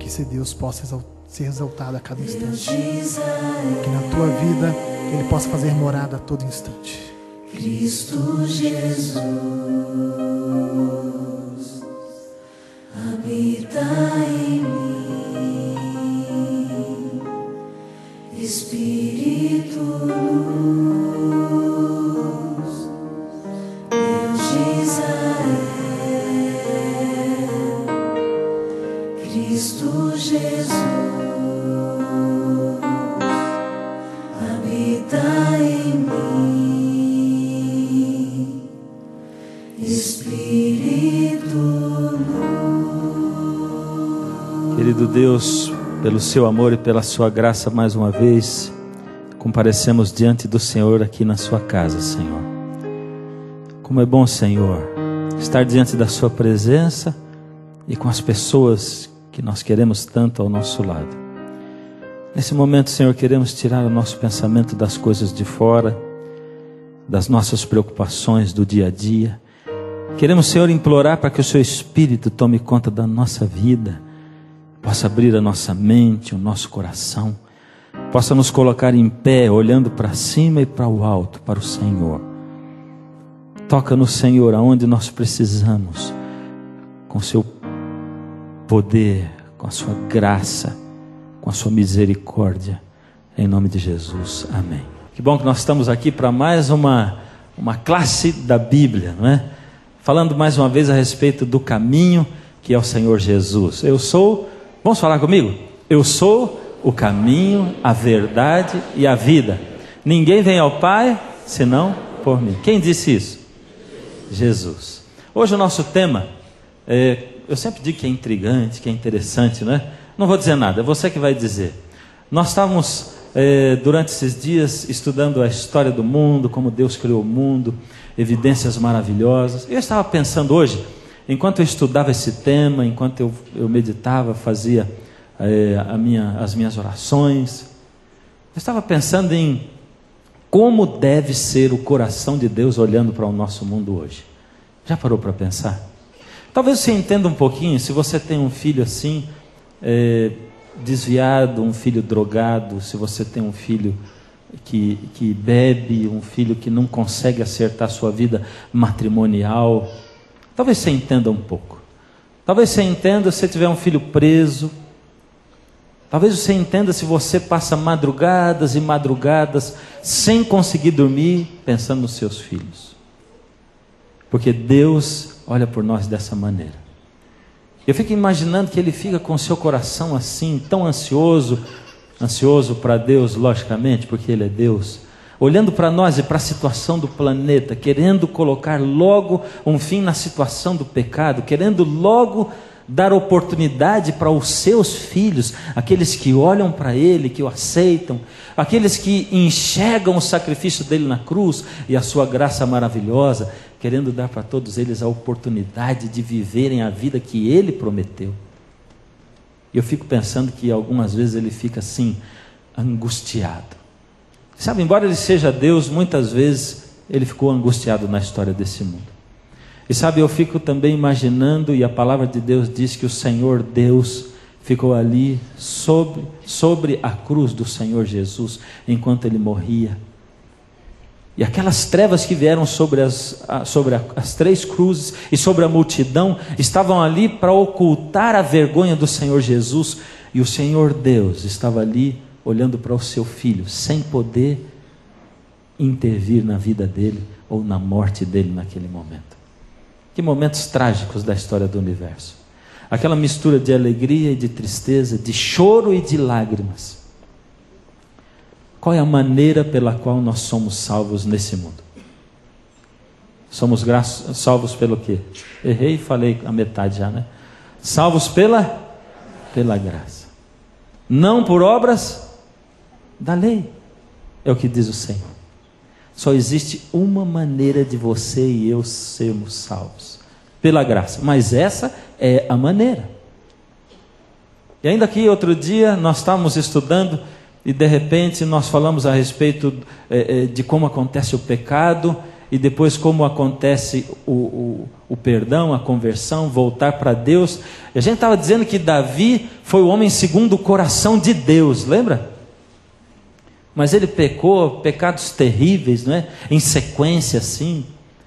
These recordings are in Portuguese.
que esse Deus possa ser exaltado a cada instante. Que na tua vida Ele possa fazer morada a todo instante. Cristo Jesus habita em mim, Espírito luz, Deus de Israel, Cristo Jesus habita em mim, Espírito luz. Querido Deus, pelo seu amor e pela sua graça, mais uma vez comparecemos diante do Senhor aqui na sua casa, Senhor. Como é bom, Senhor, estar diante da sua presença e com as pessoas que nós queremos tanto ao nosso lado. Nesse momento, Senhor, queremos tirar o nosso pensamento das coisas de fora, das nossas preocupações do dia a dia. Queremos, Senhor, implorar para que o seu Espírito tome conta da nossa vida, possa abrir a nossa mente, o nosso coração, possa nos colocar em pé, olhando para cima e para o alto, para o Senhor. Toca no Senhor aonde nós precisamos, com o seu poder, com a sua graça, com a sua misericórdia, em nome de Jesus, amém. Que bom que nós estamos aqui para mais uma classe da Bíblia, não é? Falando mais uma vez a respeito do caminho que é o Senhor Jesus. Vamos falar comigo? Eu sou o caminho, a verdade e a vida. Ninguém vem ao Pai senão por mim. Quem disse isso? Jesus. Hoje o nosso tema, eu sempre digo que é intrigante, que é interessante, não é? Não vou dizer nada, é você que vai dizer. Nós estávamos durante esses dias estudando a história do mundo, como Deus criou o mundo, evidências maravilhosas. Eu estava pensando hoje, enquanto eu estudava esse tema, enquanto eu meditava, fazia as minhas orações, eu estava pensando em como deve ser o coração de Deus olhando para o nosso mundo hoje. Já parou para pensar? Talvez você entenda um pouquinho, se você tem um filho assim, desviado, um filho drogado, se você tem um filho que bebe, um filho que não consegue acertar sua vida matrimonial, talvez você entenda um pouco. Talvez você entenda se você tiver um filho preso. Talvez você entenda se você passa madrugadas e madrugadas sem conseguir dormir, pensando nos seus filhos. Porque Deus olha por nós dessa maneira. Eu fico imaginando que Ele fica com o seu coração assim, tão ansioso para Deus, logicamente, porque Ele é Deus, olhando para nós e para a situação do planeta, querendo colocar logo um fim na situação do pecado, querendo logo dar oportunidade para os seus filhos, aqueles que olham para Ele, que o aceitam, aqueles que enxergam o sacrifício dele na cruz e a sua graça maravilhosa, querendo dar para todos eles a oportunidade de viverem a vida que Ele prometeu. E eu fico pensando que algumas vezes Ele fica assim, angustiado. Sabe, embora Ele seja Deus, muitas vezes Ele ficou angustiado na história desse mundo. E sabe, eu fico também imaginando, e a palavra de Deus diz que o Senhor Deus ficou ali sobre a cruz do Senhor Jesus, enquanto Ele morria. E aquelas trevas que vieram sobre as três cruzes e sobre a multidão, estavam ali para ocultar a vergonha do Senhor Jesus. E o Senhor Deus estava ali, olhando para o seu filho, sem poder intervir na vida dele, ou na morte dele naquele momento. Que momentos trágicos da história do universo. Aquela mistura de alegria e de tristeza, de choro e de lágrimas. Qual é a maneira pela qual nós somos salvos nesse mundo? Somos salvos pelo quê? Errei e falei a metade já, né? Salvos pela graça. Não por obras da lei. É o que diz o Senhor. Só existe uma maneira de você e eu sermos salvos, pela graça. Mas essa é a maneira. E ainda aqui outro dia nós estávamos estudando e de repente nós falamos a respeito de como acontece o pecado. e depois como acontece o perdão, a conversão, voltar para Deus. A gente estava dizendo que Davi foi o homem segundo o coração de Deus, lembra? Mas ele pecou, pecados terríveis, não é? Em sequência assim.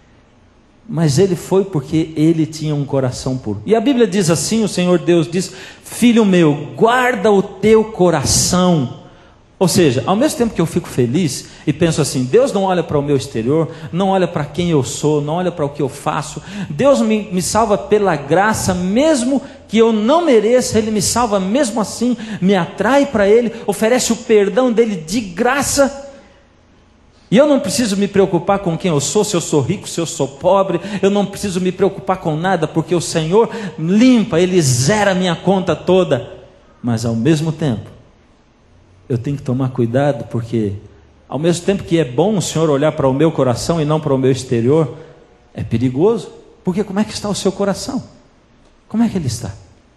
Mas ele foi porque ele tinha um coração puro. E a Bíblia diz assim, o Senhor Deus diz: filho meu, guarda o teu coração. Ou seja, ao mesmo tempo que eu fico feliz e penso assim, Deus não olha para o meu exterior, não olha para quem eu sou, não olha para o que eu faço. Deus me salva pela graça, mesmo que eu não mereça, Ele me salva mesmo assim, me atrai para Ele, oferece o perdão dEle de graça. E eu não preciso me preocupar com quem eu sou, se eu sou rico, se eu sou pobre, eu não preciso me preocupar com nada, porque o Senhor limpa, Ele zera a minha conta toda. Mas ao mesmo tempo, eu tenho que tomar cuidado, porque ao mesmo tempo que é bom o Senhor olhar para o meu coração e não para o meu exterior, é perigoso, porque como é que está o seu coração? Como é que ele está?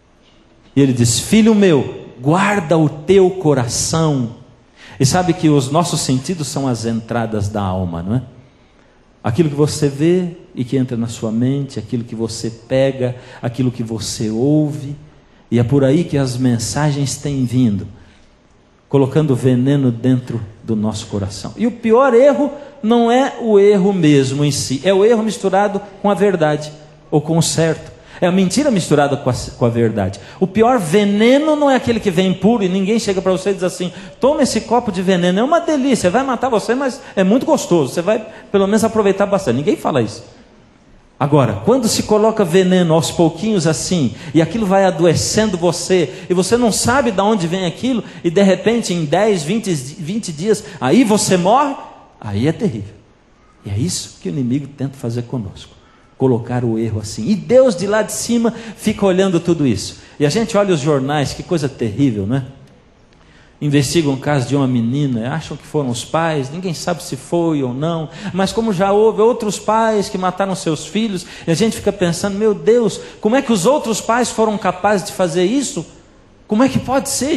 E ele diz: filho meu, guarda o teu coração. E sabe que os nossos sentidos são as entradas da alma, não é? Aquilo que você vê e que entra na sua mente, aquilo que você pega, aquilo que você ouve, e é por aí que as mensagens têm vindo, colocando veneno dentro do nosso coração. E o pior erro não é o erro mesmo em si, é o erro misturado com a verdade, ou com o certo. É a mentira misturada com a verdade. O pior veneno não é aquele que vem puro e ninguém chega para você e diz assim: toma esse copo de veneno, é uma delícia, vai matar você, mas é muito gostoso, você vai pelo menos aproveitar bastante. Ninguém fala isso. Agora, quando se coloca veneno aos pouquinhos assim, e aquilo vai adoecendo você, e você não sabe de onde vem aquilo, e de repente em 10, 20 dias, aí você morre, aí é terrível. E é isso que o inimigo tenta fazer conosco, colocar o erro assim. E Deus de lá de cima fica olhando tudo isso. E a gente olha os jornais, que coisa terrível, não é? Investigam o caso de uma menina, acham que foram os pais, ninguém sabe se foi ou não, mas como já houve outros pais que mataram seus filhos, e a gente fica pensando: meu Deus, como é que os outros pais foram capazes de fazer isso? Como é que pode ser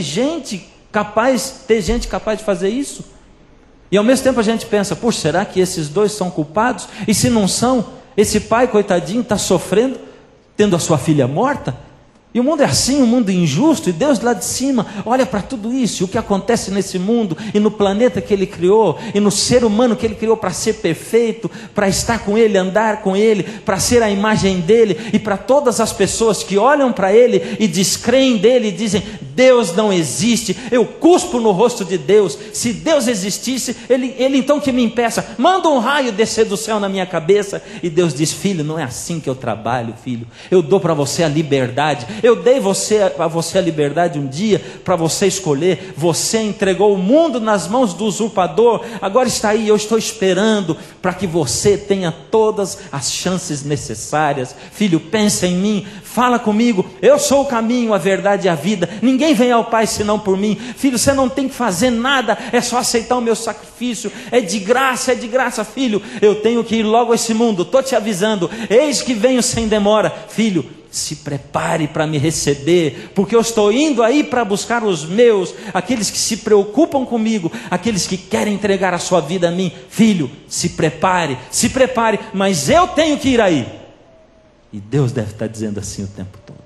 ter gente capaz de fazer isso? E ao mesmo tempo a gente pensa: puxa, será que esses dois são culpados? E se não são, esse pai coitadinho está sofrendo, tendo a sua filha morta? E o mundo é assim, um mundo injusto, e Deus lá de cima olha para tudo isso, e o que acontece nesse mundo, e no planeta que Ele criou, e no ser humano que Ele criou para ser perfeito, para estar com Ele, andar com Ele, para ser a imagem dEle, e para todas as pessoas que olham para Ele e descreem dEle e dizem: Deus não existe, eu cuspo no rosto de Deus. Se Deus existisse, Ele então que me impeça, manda um raio descer do céu na minha cabeça. E Deus diz: filho, não é assim que eu trabalho, filho, eu dou para você a liberdade. Eu dei a você a liberdade um dia para você escolher. Você entregou o mundo nas mãos do usurpador. Agora está aí, eu estou esperando para que você tenha todas as chances necessárias. Filho, pensa em mim, fala comigo. Eu sou o caminho, a verdade e a vida. Ninguém vem ao Pai senão por mim. Filho, você não tem que fazer nada, é só aceitar o meu sacrifício. É de graça, filho. Eu tenho que ir logo a esse mundo, estou te avisando. Eis que venho sem demora. Filho, se prepare para me receber, porque eu estou indo aí para buscar os meus, aqueles que se preocupam comigo, aqueles que querem entregar a sua vida a mim. Filho, se prepare, mas eu tenho que ir aí. E Deus deve estar dizendo assim o tempo todo.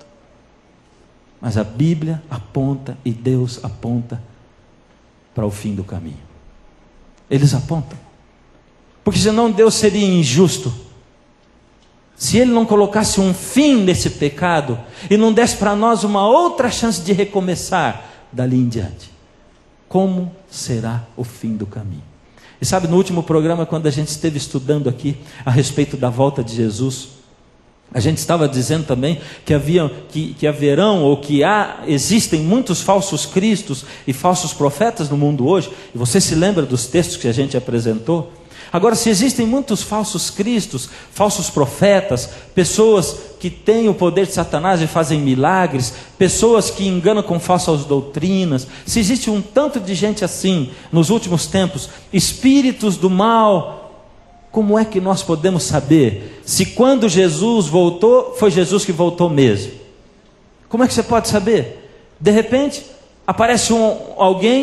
Mas a Bíblia aponta e Deus aponta para o fim do caminho. Eles apontam, porque senão Deus seria injusto se Ele não colocasse um fim nesse pecado e não desse para nós uma outra chance de recomeçar dali em diante. Como será o fim do caminho? E sabe, no último programa, quando a gente esteve estudando aqui a respeito da volta de Jesus, a gente estava dizendo também que haverão ou que existem muitos falsos cristos e falsos profetas no mundo hoje. E você se lembra dos textos que a gente apresentou? Agora, se existem muitos falsos cristos, falsos profetas, pessoas que têm o poder de Satanás e fazem milagres, pessoas que enganam com falsas doutrinas, se existe um tanto de gente assim nos últimos tempos, espíritos do mal, como é que nós podemos saber se quando Jesus voltou, foi Jesus que voltou mesmo? Como é que você pode saber? De repente, aparece alguém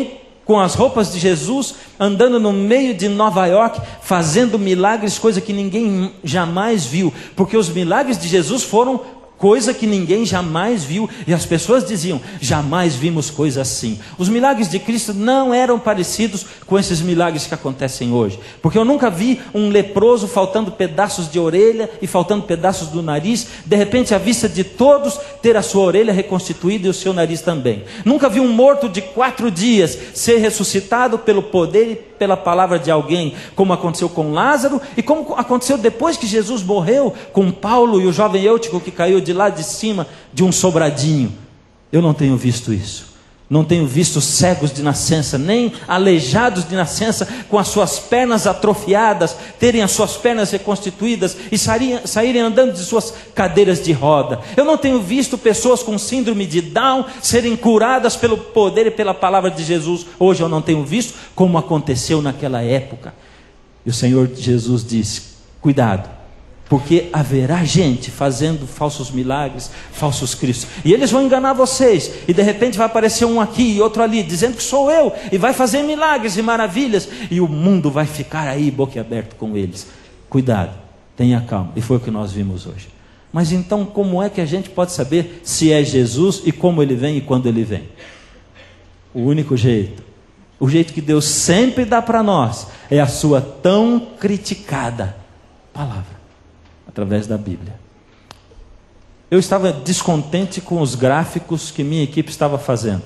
com as roupas de Jesus, andando no meio de Nova York, fazendo milagres, coisa que ninguém jamais viu, porque os milagres de Jesus foram coisa que ninguém jamais viu, e as pessoas diziam: jamais vimos coisa assim. Os milagres de Cristo não eram parecidos com esses milagres que acontecem hoje, porque eu nunca vi um leproso faltando pedaços de orelha e faltando pedaços do nariz, de repente à vista de todos ter a sua orelha reconstituída e o seu nariz também. Nunca vi um morto de 4 dias ser ressuscitado pelo poder e pela palavra de alguém, como aconteceu com Lázaro e como aconteceu depois que Jesus morreu, com Paulo e o jovem Eutico que caiu de lá de cima de um sobradinho. Eu não tenho visto isso. Não tenho visto cegos de nascença, nem aleijados de nascença com as suas pernas atrofiadas, terem as suas pernas reconstituídas e saírem andando de suas cadeiras de roda. Eu não tenho visto pessoas com síndrome de Down serem curadas pelo poder e pela palavra de Jesus. Hoje eu não tenho visto, como aconteceu naquela época. E o Senhor Jesus disse: cuidado, porque haverá gente fazendo falsos milagres, falsos cristos, e eles vão enganar vocês, e de repente vai aparecer um aqui e outro ali, dizendo que sou eu, e vai fazer milagres e maravilhas, e o mundo vai ficar aí boquiaberto com eles. Cuidado, tenha calma. E foi o que nós vimos hoje. Mas então como é que a gente pode saber se é Jesus e como ele vem e quando ele vem? O único jeito, o jeito que Deus sempre dá para nós, é a sua tão criticada palavra, através da Bíblia. Eu estava descontente com os gráficos que minha equipe estava fazendo,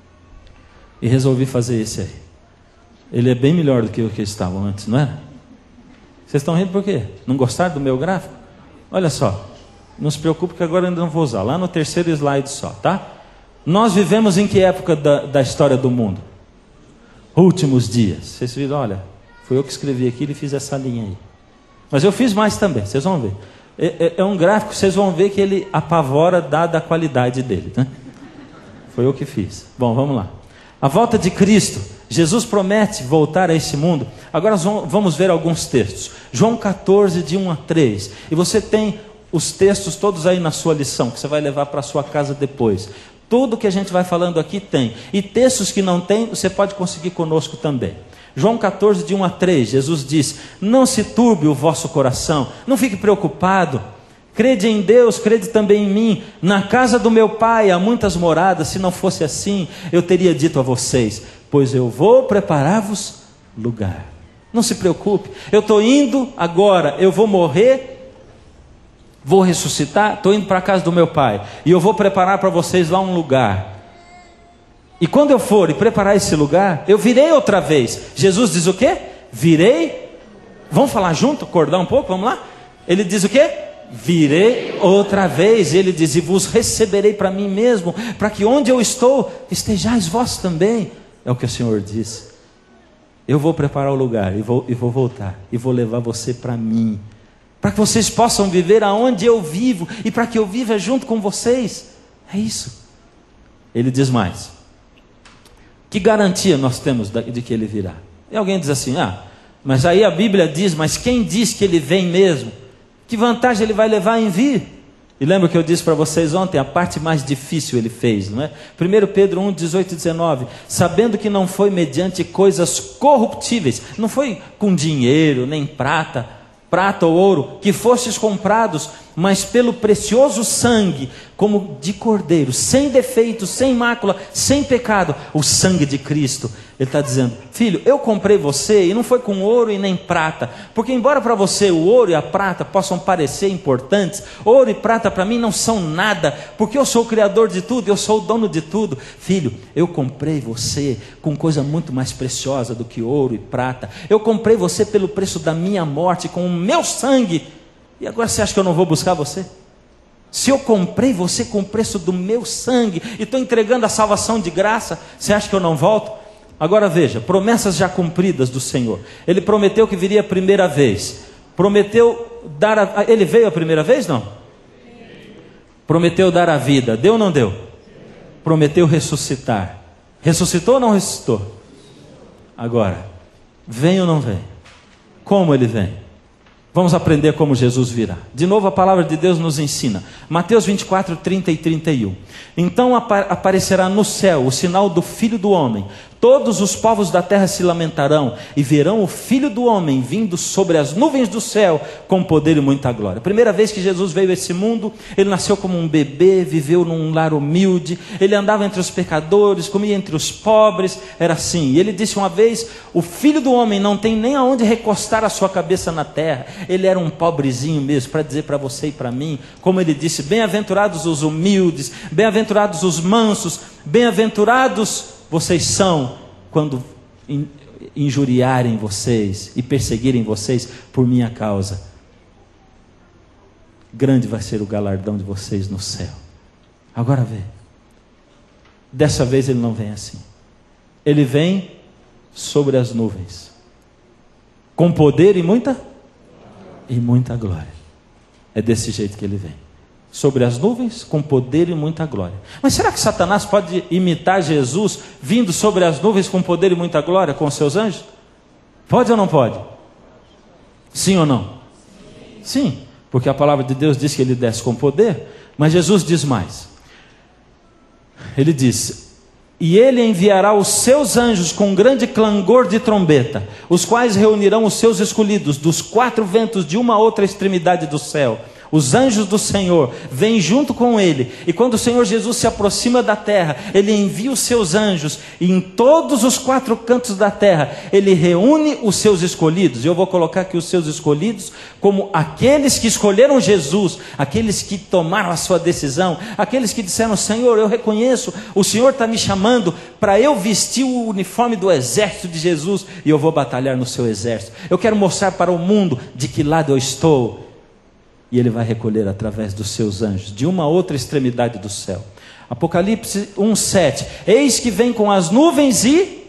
e resolvi fazer esse aí. Ele é bem melhor do que o que estavam antes, não é? Vocês estão rindo por quê? Não gostaram do meu gráfico? Olha só, não se preocupe que agora eu ainda não vou usar, lá no 3º slide só, tá? Nós vivemos em que época da história do mundo? Últimos dias. Vocês viram, olha, foi eu que escrevi aqui e fiz essa linha aí. Mas eu fiz mais também, vocês vão ver. É um gráfico, vocês vão ver que ele apavora dada a qualidade dele, né? Foi eu que fiz. Bom, vamos lá. A volta de Cristo, Jesus promete voltar a esse mundo. Agora vamos ver alguns textos. João 14, de 1 a 3. E você tem os textos todos aí na sua lição, que você vai levar para a sua casa depois. Tudo que a gente vai falando aqui tem. E textos que não tem, você pode conseguir conosco também. João 14, de 1 a 3, Jesus diz: não se turbe o vosso coração, não fique preocupado, crede em Deus, crede também em mim. Na casa do meu Pai há muitas moradas, se não fosse assim, eu teria dito a vocês, pois eu vou preparar-vos lugar. Não se preocupe, eu estou indo agora, eu vou morrer, vou ressuscitar, estou indo para a casa do meu Pai, e eu vou preparar para vocês lá um lugar. E quando eu for e preparar esse lugar, eu virei outra vez. Jesus diz o quê? Virei. Vamos falar junto, acordar um pouco, vamos lá? Ele diz o quê? Virei outra vez. Ele diz: e vos receberei para mim mesmo, para que onde eu estou, estejais vós também. É o que o Senhor diz. Eu vou preparar o lugar, e vou voltar, e vou levar você para mim, para que vocês possam viver aonde eu vivo, e para que eu viva junto com vocês. É isso. Ele diz mais: que garantia nós temos de que ele virá? E alguém diz assim: mas aí a Bíblia diz, mas quem diz que ele vem mesmo? Que vantagem ele vai levar em vir? E lembra que eu disse para vocês ontem, a parte mais difícil ele fez, não é? 1 Pedro 1, 18 e 19, sabendo que não foi mediante coisas corruptíveis, não foi com dinheiro, nem prata ou ouro, que fostes comprados, mas pelo precioso sangue, como de cordeiro, sem defeito, sem mácula, sem pecado, o sangue de Cristo. Ele está dizendo: filho, eu comprei você, e não foi com ouro e nem prata, porque embora para você o ouro e a prata possam parecer importantes, ouro e prata para mim não são nada, porque eu sou o criador de tudo, eu sou o dono de tudo. Filho, eu comprei você com coisa muito mais preciosa do que ouro e prata. Eu comprei você pelo preço da minha morte, com o meu sangue. E agora você acha que eu não vou buscar você? Se eu comprei você com o preço do meu sangue, e estou entregando a salvação de graça, você acha que eu não volto? Agora veja, promessas já cumpridas do Senhor. Ele prometeu que viria a primeira vez. Prometeu dar ele veio a primeira vez, não? Prometeu dar a vida. Deu ou não deu? Prometeu ressuscitar. Ressuscitou ou não ressuscitou? Agora, vem ou não vem? Como ele vem? Vamos aprender como Jesus virá. De novo a palavra de Deus nos ensina. Mateus 24, 30 e 31. Então aparecerá no céu o sinal do Filho do Homem. todos os povos da terra se lamentarão e verão o Filho do Homem vindo sobre as nuvens do céu com poder e muita glória. Primeira vez que Jesus veio a esse mundo, ele nasceu como um bebê, viveu num lar humilde, ele andava entre os pecadores, comia entre os pobres, era assim. E ele disse uma vez: o Filho do Homem não tem nem aonde recostar a sua cabeça na terra. Ele era um pobrezinho mesmo, para dizer para você e para mim, como ele disse: bem-aventurados os humildes, bem-aventurados os mansos, bem-aventurados vocês são quando injuriarem vocês e perseguirem vocês por minha causa. Grande vai ser o galardão de vocês no céu. Agora vê, dessa vez ele não vem assim. Ele vem sobre as nuvens, com poder e muita glória. É desse jeito que ele vem. Sobre as nuvens, com poder e muita glória. Mas será que Satanás pode imitar Jesus vindo sobre as nuvens com poder e muita glória com os seus anjos? Pode ou não pode? Sim ou não? Sim, porque a palavra de Deus diz que ele desce com poder, mas Jesus diz mais. Ele diz: e ele enviará os seus anjos com grande clangor de trombeta, os quais reunirão os seus escolhidos dos 4 ventos de uma a outra extremidade do céu. Os anjos do Senhor vêm junto com ele, e quando o Senhor Jesus se aproxima da terra, ele envia os seus anjos, e em todos os 4 cantos da terra, ele reúne os seus escolhidos. E eu vou colocar aqui os seus escolhidos como aqueles que escolheram Jesus, aqueles que tomaram a sua decisão, aqueles que disseram: Senhor, eu reconheço, o Senhor está me chamando para eu vestir o uniforme do exército de Jesus, e eu vou batalhar no seu exército. Eu quero mostrar para o mundo de que lado eu estou. E ele vai recolher através dos seus anjos, de uma a outra extremidade do céu. Apocalipse 1:7. Eis que vem com as nuvens e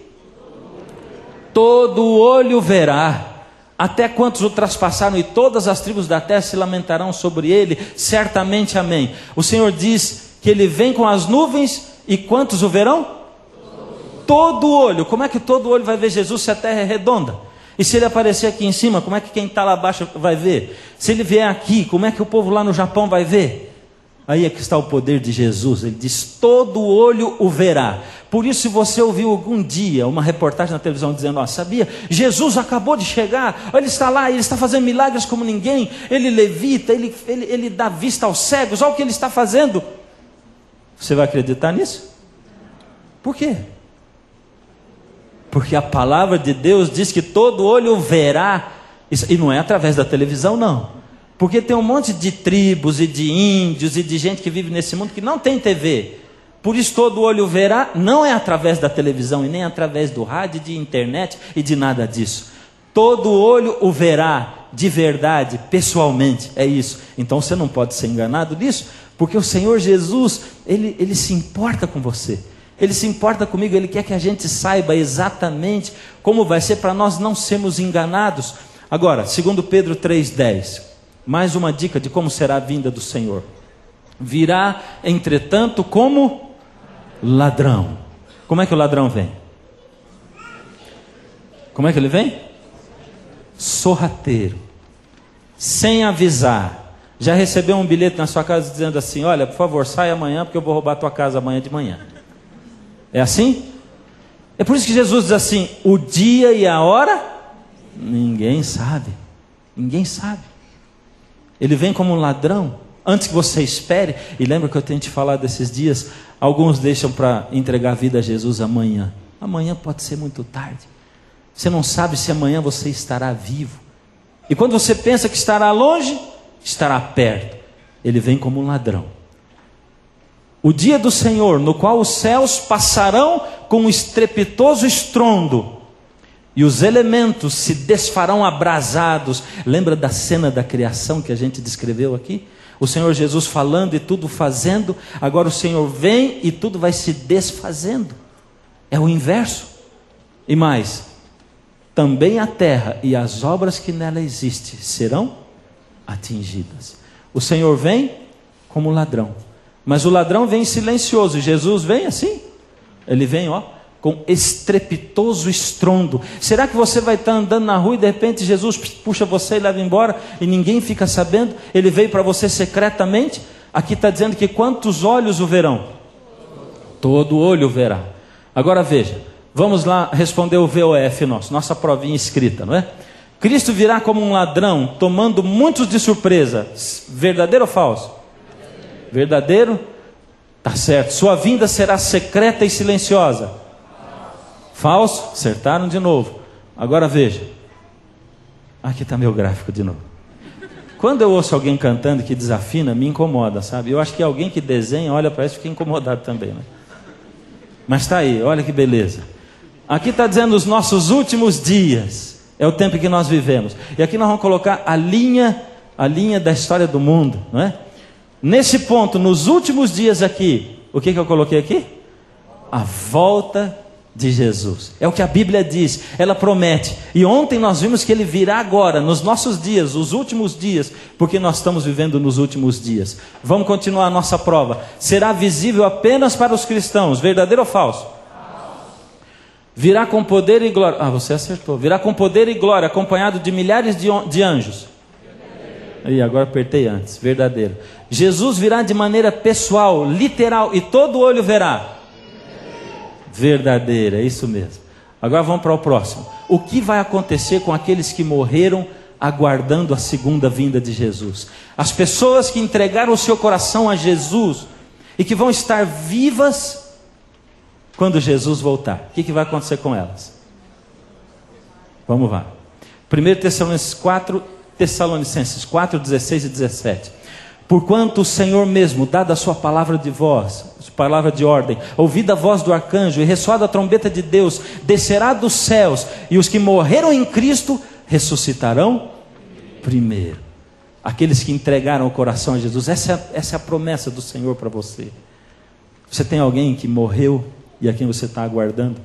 todo olho verá, até quantos o traspassaram, e todas as tribos da terra se lamentarão sobre ele, certamente, amém. O Senhor diz que ele vem com as nuvens, e quantos o verão? Todo olho. Como é que todo olho vai ver Jesus se a terra é redonda? E se ele aparecer aqui em cima, como é que quem está lá abaixo vai ver? Se ele vier aqui, como é que o povo lá no Japão vai ver? Aí é que está o poder de Jesus. Ele diz: todo olho o verá. Por isso, se você ouviu algum dia uma reportagem na televisão dizendo: sabia? Jesus acabou de chegar, ele está lá, ele está fazendo milagres como ninguém, ele levita, ele dá vista aos cegos, olha o que ele está fazendo. Você vai acreditar nisso? Por quê? Porque a palavra de Deus diz que todo olho verá, e não é através da televisão, não. Porque tem um monte de tribos e de índios e de gente que vive nesse mundo que não tem TV. Por isso todo olho verá, não é através da televisão e nem através do rádio, de internet e de nada disso. Todo olho o verá de verdade, pessoalmente, é isso. Então você não pode ser enganado nisso, porque o Senhor Jesus, ele se importa com você. Ele se importa comigo, ele quer que a gente saiba exatamente como vai ser para nós não sermos enganados. Agora, 2 Pedro 3,10, mais uma dica de como será a vinda do Senhor. Virá, entretanto, como ladrão. Como é que o ladrão vem? Como é que ele vem? Sorrateiro, sem avisar. Já recebeu um bilhete na sua casa dizendo assim: olha, por favor, sai amanhã porque eu vou roubar a tua casa amanhã de manhã. É assim? É por isso que Jesus diz assim: o dia e a hora, ninguém sabe. Ninguém sabe. Ele vem como um ladrão, antes que você espere. E lembra que eu tenho te falado desses dias? Alguns deixam para entregar a vida a Jesus amanhã. Amanhã pode ser muito tarde. Você não sabe se amanhã você estará vivo. E quando você pensa que estará longe, estará perto. Ele vem como um ladrão. O dia do Senhor, no qual os céus passarão com um estrepitoso estrondo, e os elementos se desfarão abrasados. Lembra da cena da criação que a gente descreveu aqui? O Senhor Jesus falando e tudo fazendo. Agora o Senhor vem e tudo vai se desfazendo. É o inverso. E mais, também a terra e as obras que nela existem serão atingidas. O Senhor vem como ladrão. Mas o ladrão vem silencioso. Jesus vem assim. Ele vem, com estrepitoso estrondo. Será que você vai estar andando na rua e de repente Jesus puxa você e leva embora e ninguém fica sabendo? Ele veio para você secretamente. Aqui está dizendo que quantos olhos o verão? Todo olho o verá. Agora veja, Vamos lá responder o VOF nossa provinha escrita, não é? Cristo virá como um ladrão, tomando muitos de surpresa. Verdadeiro ou falso? Verdadeiro? Tá certo. Sua vinda será secreta e silenciosa. Falso? Acertaram de novo. Agora veja. Aqui está meu gráfico de novo. Quando eu ouço alguém cantando que desafina, me incomoda, sabe? Eu acho que alguém que desenha, olha para isso e fica incomodado também, né? Mas está aí, olha que beleza. Aqui está dizendo os nossos últimos dias. É o tempo que nós vivemos. E aqui nós vamos colocar a linha da história do mundo, não é? Nesse ponto, nos últimos dias aqui, o que eu coloquei aqui? A volta de Jesus. É o que a Bíblia diz, ela promete. E ontem nós vimos que ele virá agora, nos nossos dias, os últimos dias, porque nós estamos vivendo nos últimos dias. Vamos continuar a nossa prova. Será visível apenas para os cristãos, verdadeiro ou falso? Virá com poder e glória. Você acertou. Virá com poder e glória, acompanhado de milhares de anjos. E agora apertei antes. Verdadeiro. Jesus virá de maneira pessoal, literal, e todo olho verá. Verdadeira, é isso mesmo. Agora vamos para o próximo. O que vai acontecer com aqueles que morreram aguardando a segunda vinda de Jesus? As pessoas que entregaram o seu coração a Jesus e que vão estar vivas quando Jesus voltar. O que vai acontecer com elas? Vamos lá. 1 Tessalonicenses 4, 16 e 17. Porquanto o Senhor mesmo, dada a sua palavra de voz, palavra de ordem, ouvida a voz do arcanjo e ressoada a trombeta de Deus, descerá dos céus, e os que morreram em Cristo ressuscitarão primeiro. Aqueles que entregaram o coração a Jesus. Essa é a promessa do Senhor para você. Você tem alguém que morreu e a quem você está aguardando?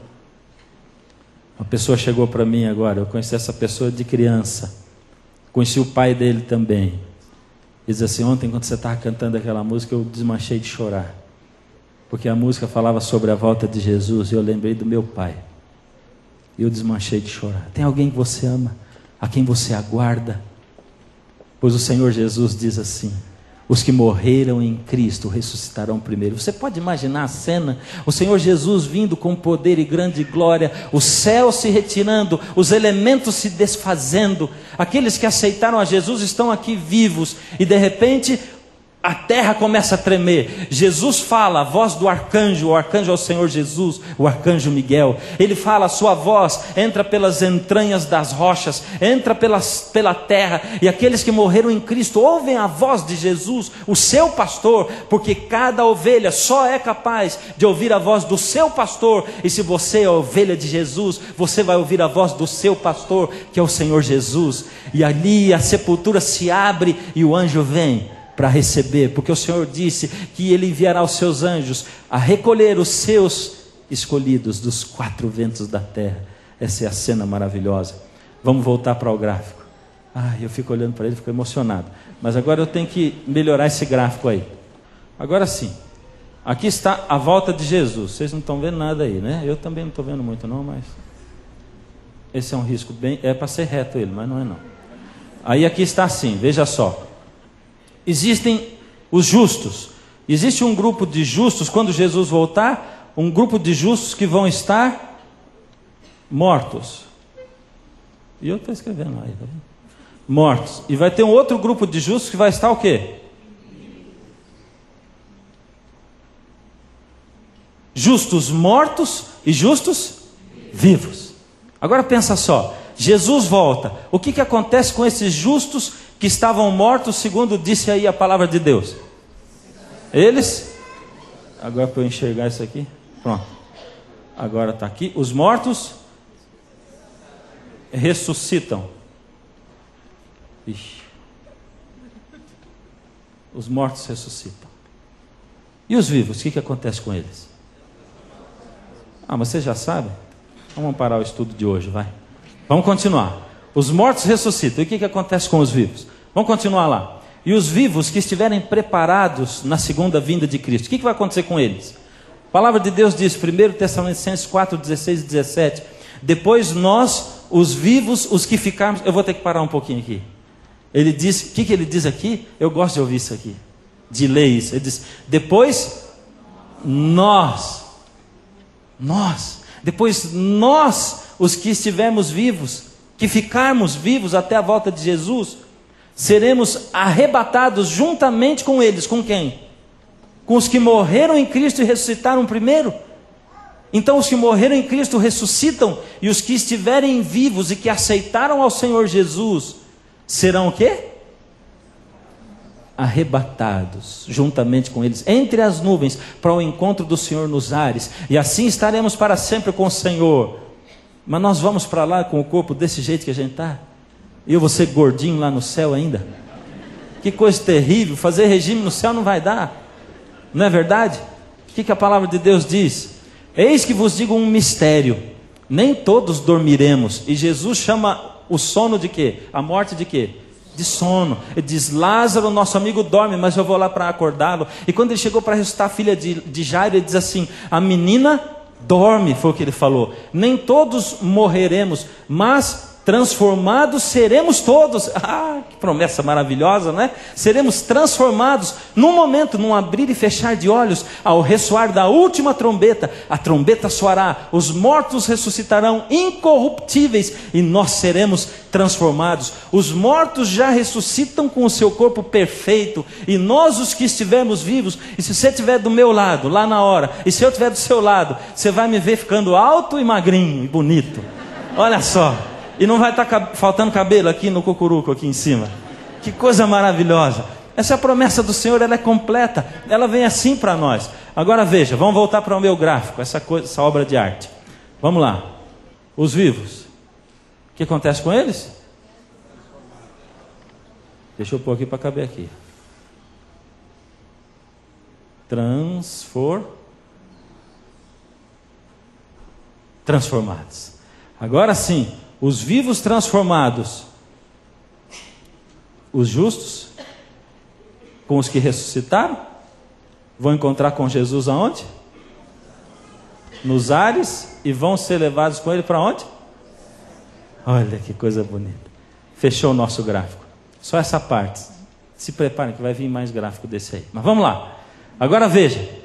Uma pessoa chegou para mim agora, eu conheci essa pessoa de criança, conheci o pai dele também. Ele diz assim: ontem quando você estava cantando aquela música eu desmanchei de chorar, porque a música falava sobre a volta de Jesus e eu lembrei do meu pai, e eu desmanchei de chorar. Tem alguém que você ama, a quem você aguarda? Pois o Senhor Jesus diz assim: os que morreram em Cristo ressuscitarão primeiro. Você pode imaginar a cena? O Senhor Jesus vindo com poder e grande glória, o céu se retirando, os elementos se desfazendo. Aqueles que aceitaram a Jesus estão aqui vivos e de repente a terra começa a tremer. Jesus fala, a voz do arcanjo, o arcanjo é o Senhor Jesus, o arcanjo Miguel. Ele fala, a sua voz entra pelas entranhas das rochas, entra pela terra, e aqueles que morreram em Cristo ouvem a voz de Jesus, o seu pastor, porque cada ovelha só é capaz de ouvir a voz do seu pastor. E se você é a ovelha de Jesus, você vai ouvir a voz do seu pastor, que é o Senhor Jesus. E ali a sepultura se abre e o anjo vem para receber, porque o Senhor disse que Ele enviará os seus anjos a recolher os seus escolhidos dos quatro ventos da terra. Essa é a cena maravilhosa. Vamos voltar para o gráfico. Eu fico olhando para ele, fico emocionado. Mas agora eu tenho que melhorar esse gráfico aí. Agora sim, aqui está a volta de Jesus. Vocês não estão vendo nada aí, né? Eu também não estou vendo muito não, mas esse é um risco bem... É para ser reto ele, mas não é não. Aí aqui está assim, veja só. Existem os justos. Existe um grupo de justos, quando Jesus voltar, um grupo de justos que vão estar mortos. E eu estou escrevendo aí, tá vendo? Mortos. E vai ter um outro grupo de justos que vai estar o quê? Justos mortos e justos vivos. Agora pensa só, Jesus volta. O que acontece com esses justos que estavam mortos, segundo disse aí a palavra de Deus? Eles, agora para eu enxergar isso aqui, pronto, agora está aqui, os mortos ressuscitam. Ixi. Os mortos ressuscitam. E os vivos, o que acontece com eles? Mas você já sabe? Vamos parar o estudo de hoje, vai. Vamos continuar. Os mortos ressuscitam. E o que acontece com os vivos? Vamos continuar lá. E os vivos que estiverem preparados na segunda vinda de Cristo, o que vai acontecer com eles? A palavra de Deus diz, 1 Tessalonicenses 4, 16 e 17. Depois nós, os vivos, os que ficarmos... Eu vou ter que parar um pouquinho aqui. Ele diz, o que ele diz aqui? Eu gosto de ouvir isso aqui. De ler isso. Ele diz, depois nós. Depois nós, os que estivermos vivos, que ficarmos vivos até a volta de Jesus, seremos arrebatados juntamente com eles. Com quem? Com os que morreram em Cristo e ressuscitaram primeiro. Então os que morreram em Cristo ressuscitam, e os que estiverem vivos e que aceitaram ao Senhor Jesus, serão o quê? Arrebatados juntamente com eles entre as nuvens para o encontro do Senhor nos ares, e assim estaremos para sempre com o Senhor. Mas nós vamos para lá com o corpo desse jeito que a gente está? E eu vou ser gordinho lá no céu ainda? Que coisa terrível, fazer regime no céu não vai dar, não é verdade? O que a palavra de Deus diz? Eis que vos digo um mistério, nem todos dormiremos. E Jesus chama o sono de quê? A morte de quê? De sono. Ele diz: Lázaro, nosso amigo, dorme, mas eu vou lá para acordá-lo. E quando ele chegou para ressuscitar a filha de Jairo, ele diz assim: a menina dorme, foi o que ele falou. Nem todos morreremos, mas transformados seremos todos. Ah, que promessa maravilhosa, né? Seremos transformados num momento, num abrir e fechar de olhos, ao ressoar da última trombeta. A trombeta soará, os mortos ressuscitarão incorruptíveis e nós seremos transformados. Os mortos já ressuscitam com o seu corpo perfeito, e nós, os que estivermos vivos, e se você estiver do meu lado, lá na hora, e se eu estiver do seu lado, você vai me ver ficando alto e magrinho e bonito. Olha só. E não vai estar faltando cabelo aqui no cocuruco, aqui em cima. Que coisa maravilhosa. Essa é a promessa do Senhor, ela é completa. Ela vem assim para nós. Agora veja, vamos voltar para o meu gráfico, essa obra de arte. Vamos lá. Os vivos. O que acontece com eles? Deixa eu pôr aqui para caber aqui. Transformados. Agora sim. Os vivos transformados, os justos, com os que ressuscitaram, vão encontrar com Jesus aonde? Nos ares, e vão ser levados com ele para onde? Olha que coisa bonita. Fechou o nosso gráfico. Só essa parte. Se preparem que vai vir mais gráfico desse aí. Mas vamos lá. Agora veja.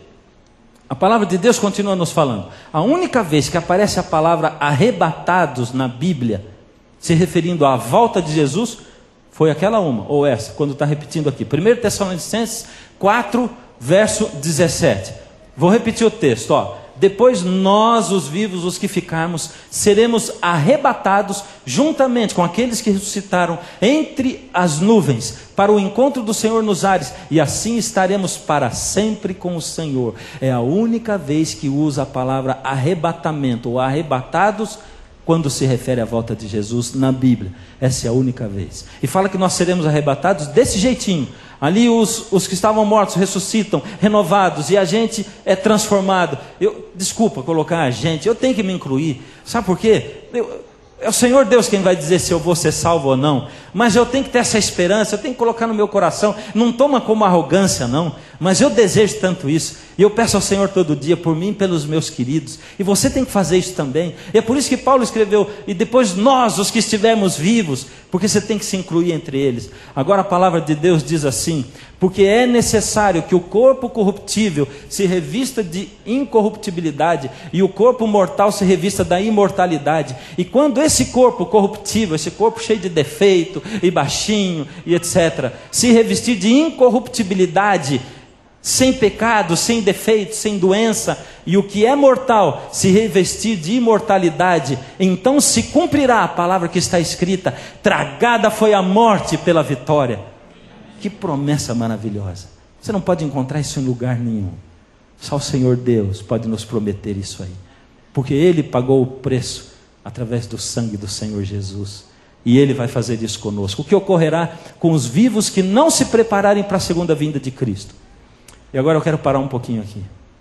A palavra de Deus continua nos falando. A única vez que aparece a palavra arrebatados na Bíblia, se referindo à volta de Jesus, foi aquela uma, ou essa, quando está repetindo aqui. 1 Tessalonicenses 4, verso 17. Vou repetir o texto, ó. Depois nós, os vivos, os que ficarmos, seremos arrebatados juntamente com aqueles que ressuscitaram entre as nuvens, para o encontro do Senhor nos ares, e assim estaremos para sempre com o Senhor. É a única vez que usa a palavra arrebatamento, ou arrebatados, quando se refere à volta de Jesus na Bíblia. Essa é a única vez. E fala que nós seremos arrebatados desse jeitinho. Ali os que estavam mortos ressuscitam, renovados, e a gente é transformado. Desculpa colocar a gente, eu tenho que me incluir. Sabe por quê? É o Senhor Deus quem vai dizer se eu vou ser salvo ou não. Mas eu tenho que ter essa esperança, eu tenho que colocar no meu coração. Não toma como arrogância não, mas eu desejo tanto isso. E eu peço ao Senhor todo dia por mim e pelos meus queridos. E você tem que fazer isso também. E é por isso que Paulo escreveu: e depois nós, os que estivermos vivos, porque você tem que se incluir entre eles. Agora a palavra de Deus diz assim: porque é necessário que o corpo corruptível se revista de incorruptibilidade, e o corpo mortal se revista da imortalidade. E quando esse corpo corruptível, esse corpo cheio de defeito, e baixinho, e etc., se revestir de incorruptibilidade, sem pecado, sem defeito, sem doença, e o que é mortal se revestir de imortalidade, então se cumprirá a palavra que está escrita: tragada foi a morte pela vitória. Que promessa maravilhosa. Você não pode encontrar isso em lugar nenhum. Só o Senhor Deus pode nos prometer isso aí, porque Ele pagou o preço através do sangue do Senhor Jesus, e Ele vai fazer isso conosco. O que ocorrerá com os vivos que não se prepararem para a segunda vinda de Cristo? E agora eu quero parar um pouquinho aqui.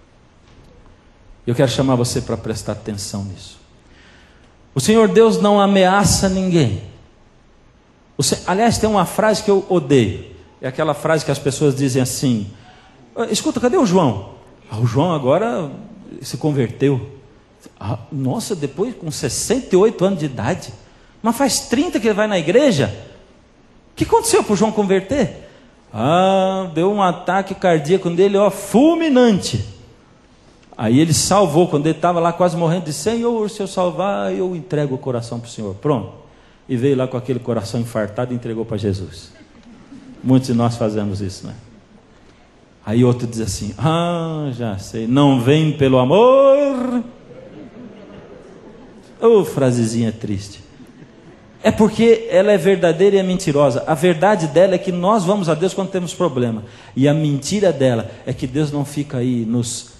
Eu quero chamar você para prestar atenção nisso. O Senhor Deus não ameaça ninguém. Aliás, tem uma frase que eu odeio. É aquela frase que as pessoas dizem assim: escuta, cadê o João? O João agora se converteu. Nossa, depois com 68 anos de idade. Mas faz 30 que ele vai na igreja. O que aconteceu para o João converter? Deu um ataque cardíaco nele, fulminante. Aí ele salvou, quando ele estava lá quase morrendo, disse: Senhor, se eu salvar, eu entrego o coração para o Senhor. Pronto. E veio lá com aquele coração infartado e entregou para Jesus. Muitos de nós fazemos isso, né? Aí outro diz assim: já sei, não vem pelo amor. Frasezinha triste. É porque ela é verdadeira e é mentirosa. A verdade dela é que nós vamos a Deus quando temos problema. E a mentira dela é que Deus não fica aí nos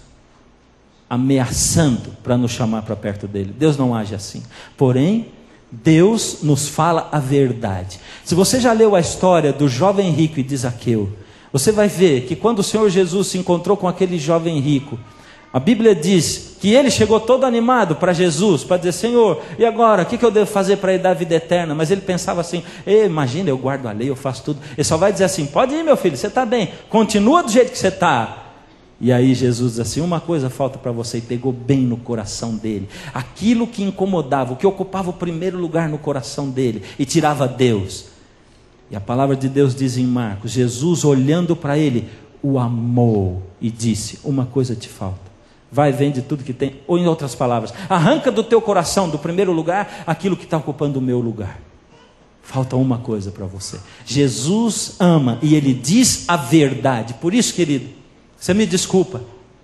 ameaçando para nos chamar para perto dele. Deus não age assim. Porém, Deus nos fala a verdade. Se você já leu a história do jovem rico e de Zaqueu, você vai ver que quando o Senhor Jesus se encontrou com aquele jovem rico, a Bíblia diz que ele chegou todo animado para Jesus, para dizer: Senhor, e agora, o que eu devo fazer para ir dar a vida eterna? Mas ele pensava assim: imagina, eu guardo a lei, eu faço tudo. Ele só vai dizer assim: pode ir, meu filho, você está bem, continua do jeito que você está. E aí Jesus diz assim: uma coisa falta para você. E pegou bem no coração dele, aquilo que incomodava, o que ocupava o primeiro lugar no coração dele, e tirava Deus. E a palavra de Deus diz em Marcos: Jesus, olhando para ele, o amou e disse: uma coisa te falta. Vai, vende tudo que tem. Ou em outras palavras, arranca do teu coração, do primeiro lugar, aquilo que está ocupando o meu lugar. Falta uma coisa para você. Jesus ama e ele diz a verdade. Por isso, querido, você me desculpa,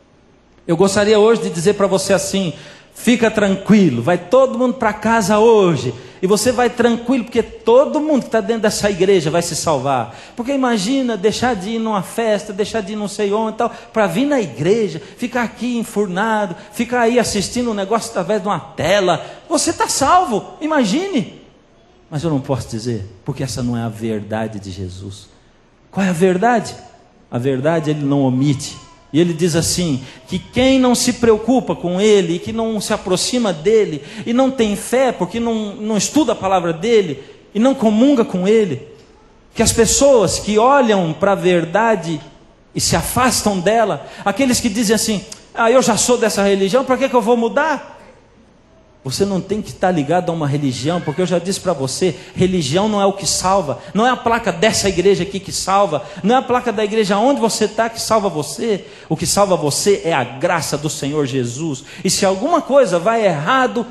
eu gostaria hoje de dizer para você assim: fica tranquilo, vai todo mundo para casa hoje, e você vai tranquilo, porque todo mundo que está dentro dessa igreja vai se salvar. Porque imagina deixar de ir numa festa, deixar de ir não sei onde, para vir na igreja, ficar aqui enfurnado, ficar aí assistindo um negócio através de uma tela. Você está salvo, imagine. Mas eu não posso dizer, porque essa não é a verdade de Jesus. Qual é a verdade? A verdade ele não omite. E ele diz assim, que quem não se preocupa com ele, e que não se aproxima dele, e não tem fé, porque não estuda a palavra dele, e não comunga com ele, que as pessoas que olham para a verdade e se afastam dela, aqueles que dizem assim: eu já sou dessa religião, para que eu vou mudar? Você não tem que estar ligado a uma religião, porque eu já disse para você, religião não é o que salva, não é a placa dessa igreja aqui que salva, não é a placa da igreja onde você está que salva você. O que salva você é a graça do Senhor Jesus. E se alguma coisa vai errado,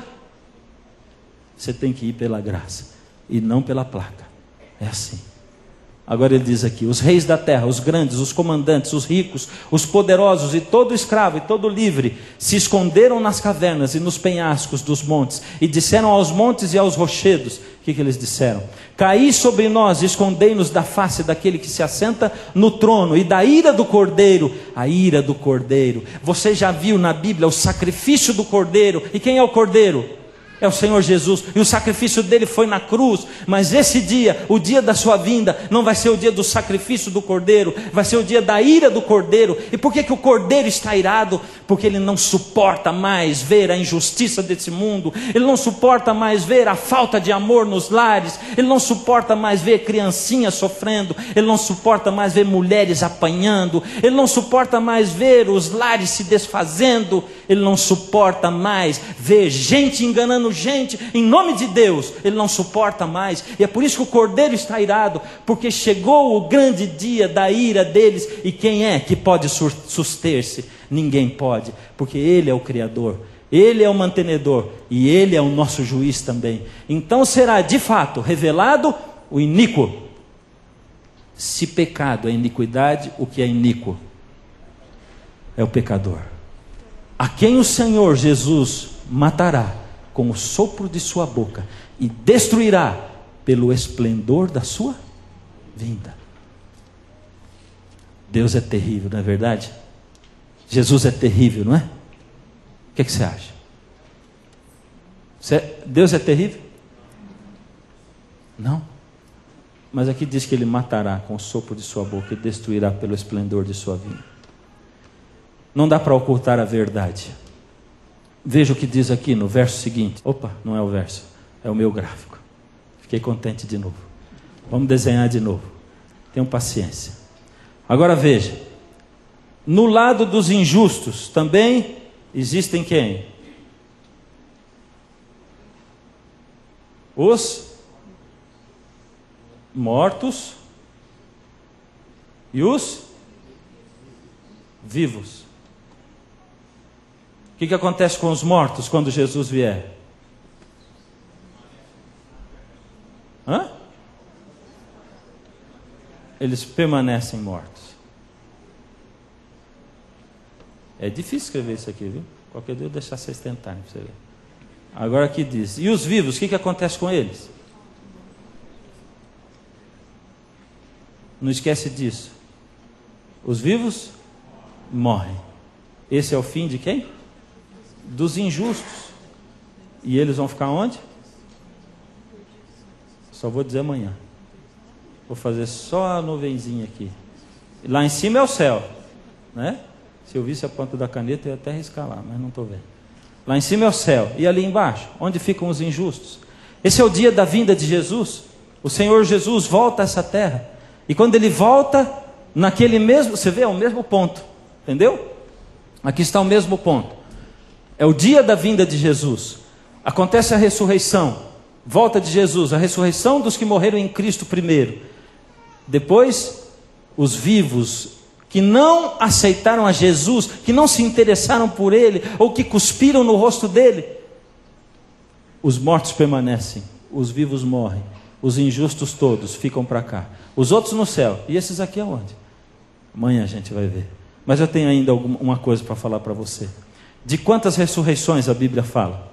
você tem que ir pela graça e não pela placa. É assim. Agora ele diz aqui: os reis da terra, os grandes, os comandantes, os ricos, os poderosos e todo escravo e todo livre se esconderam nas cavernas e nos penhascos dos montes e disseram aos montes e aos rochedos. O que eles disseram? Caí sobre nós, escondei-nos da face daquele que se assenta no trono e da ira do cordeiro. A ira do cordeiro. Você já viu na Bíblia o sacrifício do cordeiro? E quem é o cordeiro? É o Senhor Jesus, e o sacrifício dele foi na cruz. Mas esse dia, o dia da sua vinda, não vai ser o dia do sacrifício do cordeiro, vai ser o dia da ira do cordeiro. E por que o cordeiro está irado? Porque ele não suporta mais ver a injustiça desse mundo, ele não suporta mais ver a falta de amor nos lares, ele não suporta mais ver criancinhas sofrendo, ele não suporta mais ver mulheres apanhando, ele não suporta mais ver os lares se desfazendo, ele não suporta mais ver gente enganando gente em nome de Deus. Ele não suporta mais. E é por isso que o cordeiro está irado, porque chegou o grande dia da ira deles. E quem é que pode suster-se? Ninguém pode, porque ele é o Criador, ele é o mantenedor e ele é o nosso juiz também. Então será de fato revelado o iníquo. Se pecado é iniquidade, o que é iníquo é o pecador, a quem o Senhor Jesus matará com o sopro de sua boca e destruirá pelo esplendor da sua vinda. Deus é terrível, não é verdade? Jesus é terrível, não é? O que você acha? Deus é terrível? Não. Mas aqui diz que ele matará com o sopro de sua boca e destruirá pelo esplendor de sua vinda. Não dá para ocultar a verdade. Veja o que diz aqui no verso seguinte. Opa, não é o verso, é o meu gráfico. Fiquei contente de novo. Vamos desenhar de novo. Tenham paciência. Agora veja. No lado dos injustos também existem quem? Os mortos e os vivos. que acontece com os mortos quando Jesus vier? Eles permanecem mortos. É difícil escrever isso aqui, viu? Qualquer dia eu vou deixar vocês tentarem para você ver. Agora aqui diz: e os vivos, o que acontece com eles? Não esquece disso. Os vivos morrem. Esse é o fim de quem? Dos injustos. E eles vão ficar onde? Só vou dizer amanhã. Vou fazer só a nuvenzinha aqui. Lá em cima é o céu, né? Se eu visse a ponta da caneta, eu ia até riscar lá, mas não estou vendo. Lá em cima é o céu. E ali embaixo, onde ficam os injustos? Esse é o dia da vinda de Jesus. O Senhor Jesus volta a essa terra. E quando Ele volta, naquele mesmo... Você vê, é o mesmo ponto. Entendeu? Aqui está o mesmo ponto. É o dia da vinda de Jesus. Acontece a ressurreição. Volta de Jesus. A ressurreição dos que morreram em Cristo primeiro. Depois, os vivos que não aceitaram a Jesus, que não se interessaram por Ele, ou que cuspiram no rosto dEle. Os mortos permanecem, os vivos morrem, os injustos todos ficam para cá, os outros no céu. E esses aqui aonde? Amanhã a gente vai ver. Mas eu tenho ainda uma coisa para falar para você. De quantas ressurreições a Bíblia fala?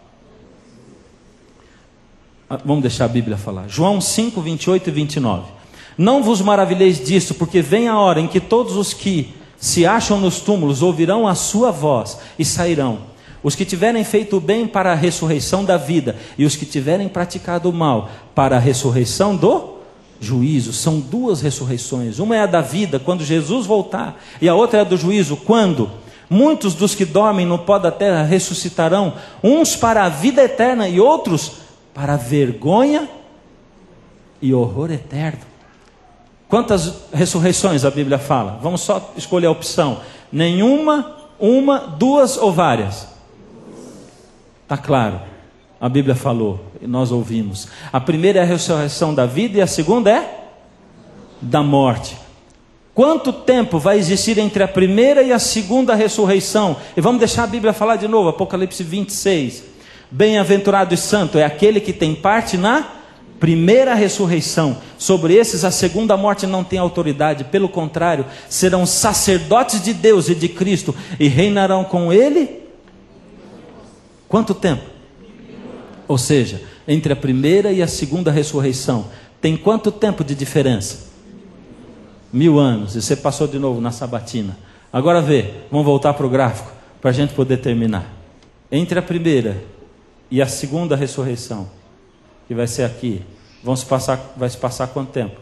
Vamos deixar a Bíblia falar. João 5, 28 e 29. Não vos maravilheis disso, porque vem a hora em que todos os que se acham nos túmulos ouvirão a sua voz e sairão. Os que tiverem feito o bem para a ressurreição da vida, e os que tiverem praticado o mal para a ressurreição do juízo. São duas ressurreições. Uma é a da vida, quando Jesus voltar, e a outra é a do juízo, quando muitos dos que dormem no pó da terra ressuscitarão, uns para a vida eterna e outros para a vergonha e horror eterno. Quantas ressurreições a Bíblia fala? Vamos só escolher a opção. Nenhuma, uma, duas ou várias? Está claro. A Bíblia falou e nós ouvimos. A primeira é a ressurreição da vida e a segunda é da morte. Quanto tempo vai existir entre a primeira e a segunda ressurreição? E vamos deixar a Bíblia falar de novo. Apocalipse 26. Bem-aventurado e santo é aquele que tem parte na primeira ressurreição. Sobre esses a segunda morte não tem autoridade, pelo contrário, serão sacerdotes de Deus e de Cristo e reinarão com Ele. Quanto tempo? Ou seja, entre a primeira e a segunda ressurreição tem quanto tempo de diferença? 1000 anos. E você passou de novo na sabatina. Agora vê, vamos voltar para o gráfico para a gente poder terminar. Entre a primeira e a segunda ressurreição, que vai ser aqui, vai se passar quanto tempo?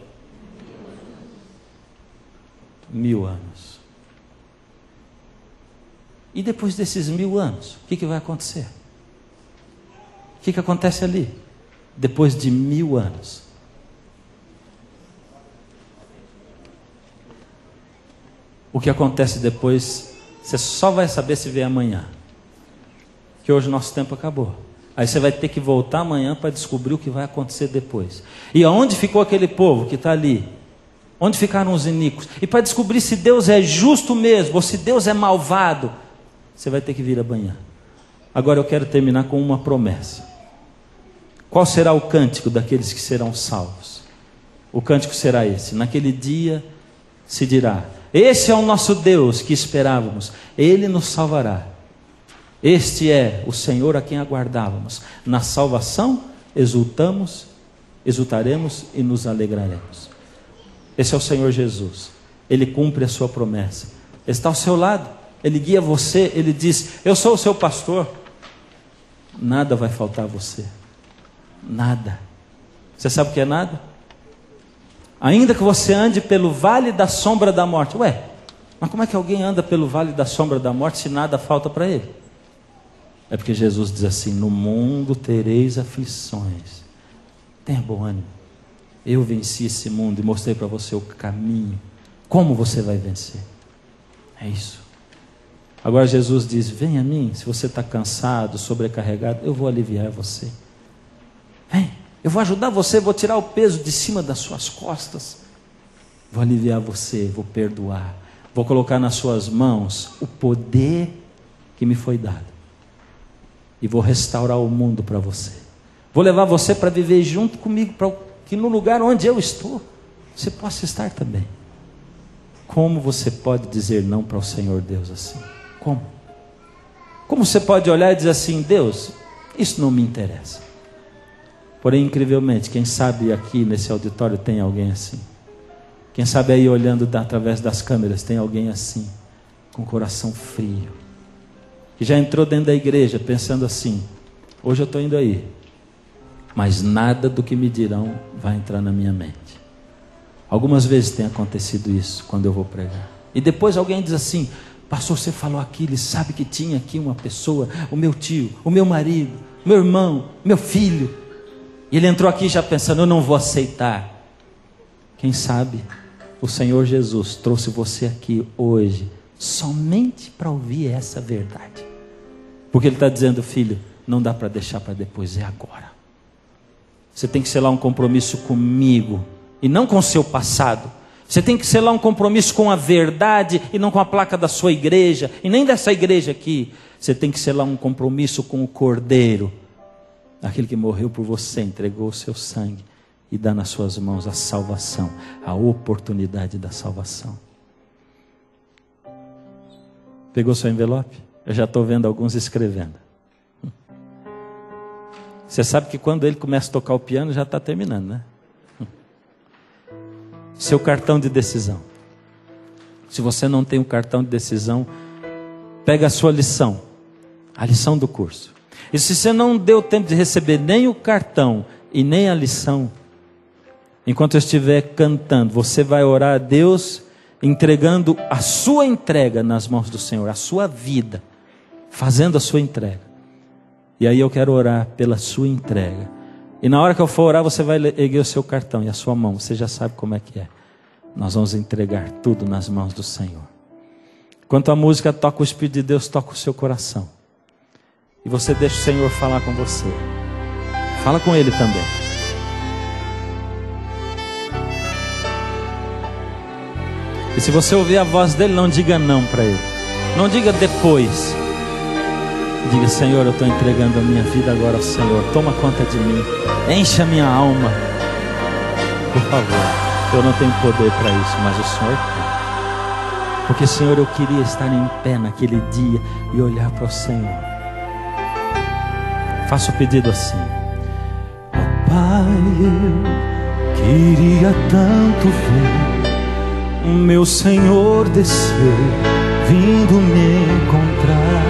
1000 anos. E depois desses 1000 anos, o que vai acontecer? O que acontece ali? Depois de 1000 anos. O que acontece depois, você só vai saber se vier amanhã. Que hoje o nosso tempo acabou. Aí você vai ter que voltar amanhã para descobrir o que vai acontecer depois. E aonde ficou aquele povo que está ali? Onde ficaram os iníquos? E para descobrir se Deus é justo mesmo, ou se Deus é malvado, você vai ter que vir amanhã. Agora eu quero terminar com uma promessa. Qual será o cântico daqueles que serão salvos? O cântico será esse. Naquele dia se dirá: esse é o nosso Deus que esperávamos, Ele nos salvará. Este é o Senhor a quem aguardávamos. Na salvação exultaremos e nos alegraremos. Esse é o Senhor Jesus. Ele cumpre a sua promessa. Ele está ao seu lado. Ele guia você. Ele diz: eu sou o seu pastor. Nada vai faltar a você. Nada. Você sabe o que é nada? Ainda que você ande pelo vale da sombra da morte. Ué, mas como é que alguém anda pelo vale da sombra da morte se nada falta para ele? É porque Jesus diz assim: no mundo tereis aflições. Tenha bom ânimo. Eu venci esse mundo e mostrei para você o caminho. Como você vai vencer? É isso. Agora Jesus diz: vem a mim, se você está cansado, sobrecarregado, eu vou aliviar você. Vem, eu vou ajudar você, vou tirar o peso de cima das suas costas. Vou aliviar você, vou perdoar. Vou colocar nas suas mãos o poder que me foi dado. e vou restaurar o mundo para você. Vou levar você para viver junto comigo, para que no lugar onde eu estou, você possa estar também. Como você pode dizer não para o Senhor Deus assim? Como? Como você pode olhar e dizer assim: Deus, isso não me interessa. Porém, incrivelmente, quem sabe aqui nesse auditório tem alguém assim. Quem sabe aí olhando através das câmeras tem alguém assim, com o coração frio, que já entrou dentro da igreja pensando assim: hoje eu estou indo aí, mas nada do que me dirão vai entrar na minha mente. Algumas vezes tem acontecido isso quando eu vou pregar. E depois alguém diz assim: pastor, você falou aquilo, e sabe que tinha aqui uma pessoa, o meu tio, o meu marido, meu irmão, meu filho. E ele entrou aqui já pensando: eu não vou aceitar. Quem sabe o Senhor Jesus trouxe você aqui hoje somente para ouvir essa verdade. Porque Ele está dizendo: filho, não dá para deixar para depois, é agora. Você tem que selar um compromisso comigo e não com o seu passado. Você tem que selar um compromisso com a verdade e não com a placa da sua igreja e nem dessa igreja aqui. Você tem que selar um compromisso com o Cordeiro, aquele que morreu por você, entregou o seu sangue e dá nas suas mãos a salvação, a oportunidade da salvação. Pegou seu envelope? Eu já estou vendo alguns escrevendo. Você sabe que quando ele começa a tocar o piano já está terminando, né? Seu cartão de decisão. Se você não tem um cartão de decisão, pega a sua lição, a lição do curso. E se você não deu tempo de receber nem o cartão e nem a lição, enquanto eu estiver cantando, você vai orar a Deus, entregando a sua entrega nas mãos do Senhor, a sua vida, fazendo a sua entrega. E aí eu quero orar pela sua entrega. E na hora que eu for orar, você vai erguer o seu cartão e a sua mão, você já sabe como é que é. Nós vamos entregar tudo nas mãos do Senhor. Enquanto a música toca, o Espírito de Deus toca o seu coração. E você deixa o Senhor falar com você. Fala com Ele também. E se você ouvir a voz dele, não diga não para Ele. Não diga depois. Diga: Senhor, eu estou entregando a minha vida agora ao Senhor. Toma conta de mim. Enche a minha alma. Por favor, eu não tenho poder para isso, mas o Senhor tem. Porque, Senhor, eu queria estar em pé naquele dia e olhar para o Senhor. Faça o pedido assim: oh, Pai, eu queria tanto ver o meu Senhor descer, vindo me encontrar.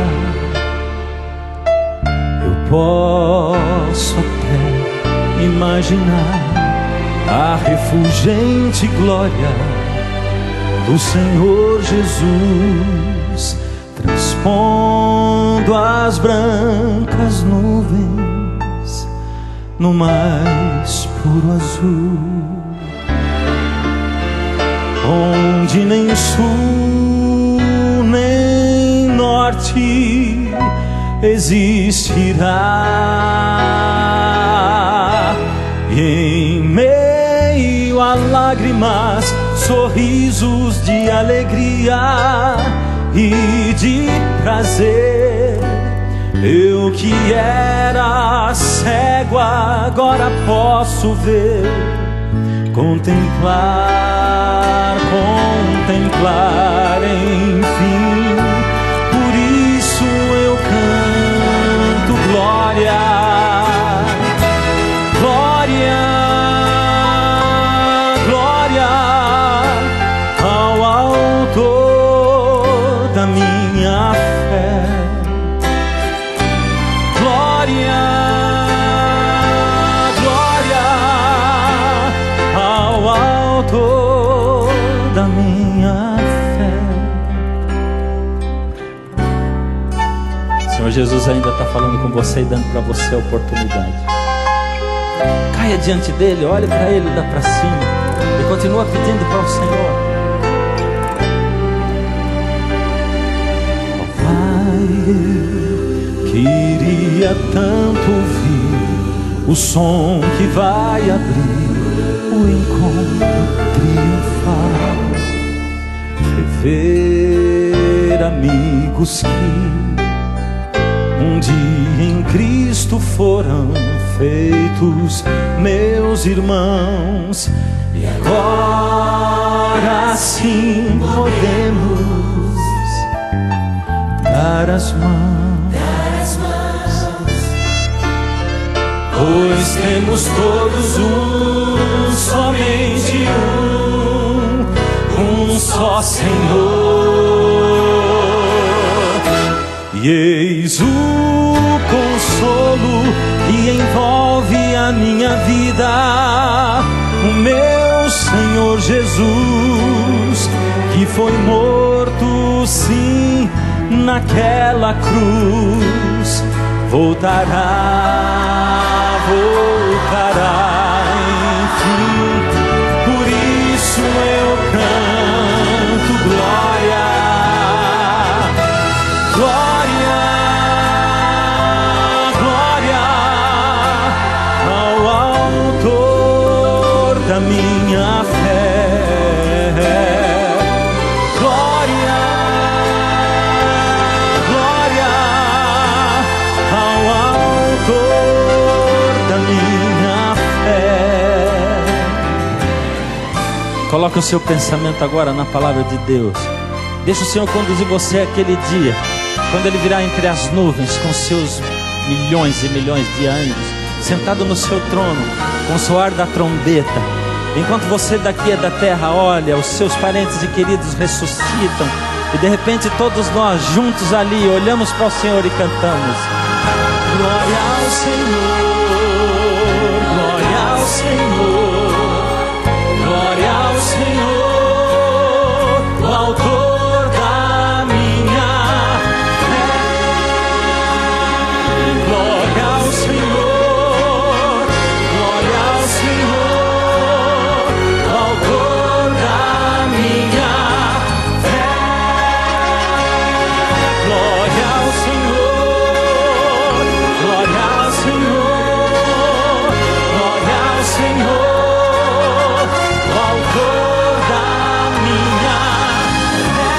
Posso até imaginar a refulgente glória do Senhor Jesus, transpondo as brancas nuvens no mais puro azul, onde nem sul nem norte existirá. E em meio a lágrimas, sorrisos de alegria e de prazer. Eu que era cego agora posso ver, contemplar, enfim. Por isso eu canto glória, glória, glória ao autor da minha fé. Glória, glória ao autor da minha fé. Senhor Jesus ainda está falando com você e dando para você a oportunidade. Caia diante dele, olhe para ele, dá para cima e continua pedindo para o Senhor. Oh, Pai, eu queria tanto ouvir o som que vai abrir o encontro triunfal, rever amigos que um dia em Cristo foram feitos meus irmãos, e agora sim podemos dar as mãos, pois temos todos somente um só Senhor. E eis o consolo que envolve a minha vida, o meu Senhor Jesus, que foi morto sim naquela cruz, voltará enfim. Por isso eu canto glória, glória, glória ao autor da minha fé. Glória, glória ao autor da minha fé. Coloque o seu pensamento agora na palavra de Deus. Deixa o Senhor conduzir você aquele dia, quando Ele virá entre as nuvens com seus milhões e milhões de anjos, sentado no seu trono, com o soar da trombeta. Enquanto você daqui da terra olha, os seus parentes e queridos ressuscitam, e de repente todos nós juntos ali olhamos para o Senhor e cantamos: glória ao Senhor, glória ao Senhor, glória ao Senhor, o autor da minha fé. Glória ao Senhor, glória ao Senhor, o autor da minha fé. Glória ao Senhor, glória ao Senhor, glória ao Senhor, o autor da minha fé.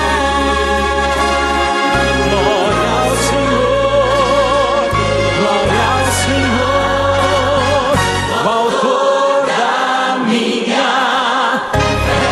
Glória ao Senhor, glória ao Senhor, o autor da minha fé.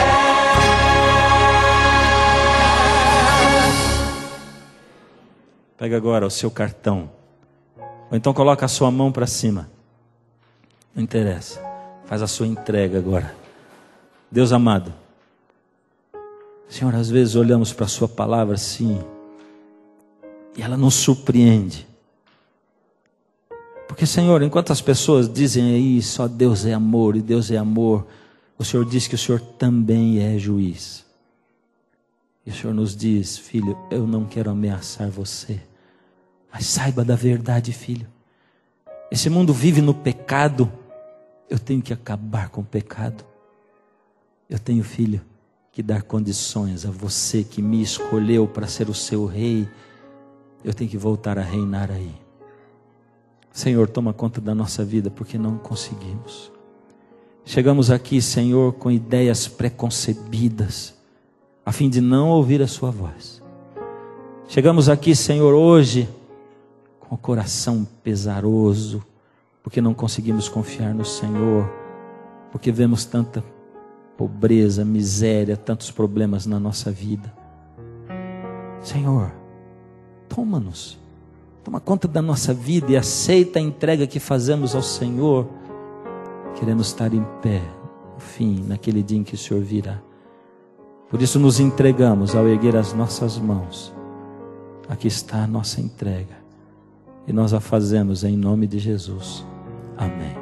Pega agora o seu cartão, ou então coloca a sua mão para cima, não interessa, faz a sua entrega agora. Deus amado, Senhor, às vezes olhamos para a sua palavra assim, e ela nos surpreende, porque Senhor, enquanto as pessoas dizem aí só Deus é amor e Deus é amor, o Senhor diz que o Senhor também é juiz. E o Senhor nos diz: filho, eu não quero ameaçar você, mas saiba da verdade, filho. Esse mundo vive no pecado, eu tenho que acabar com o pecado. Eu tenho, filho, que dar condições a você que me escolheu para ser o seu rei. Eu tenho que voltar a reinar aí. Senhor, toma conta da nossa vida, porque não conseguimos. Chegamos aqui, Senhor, com ideias preconcebidas, a fim de não ouvir a sua voz. Chegamos aqui, Senhor, hoje, com o coração pesaroso, porque não conseguimos confiar no Senhor, porque vemos tanta pobreza, miséria, tantos problemas na nossa vida. Senhor, toma-nos, toma conta da nossa vida e aceita a entrega que fazemos ao Senhor. Queremos estar em pé, no fim, naquele dia em que o Senhor virá. Por isso nos entregamos ao erguer as nossas mãos. Aqui está a nossa entrega, e nós a fazemos em nome de Jesus. Amém.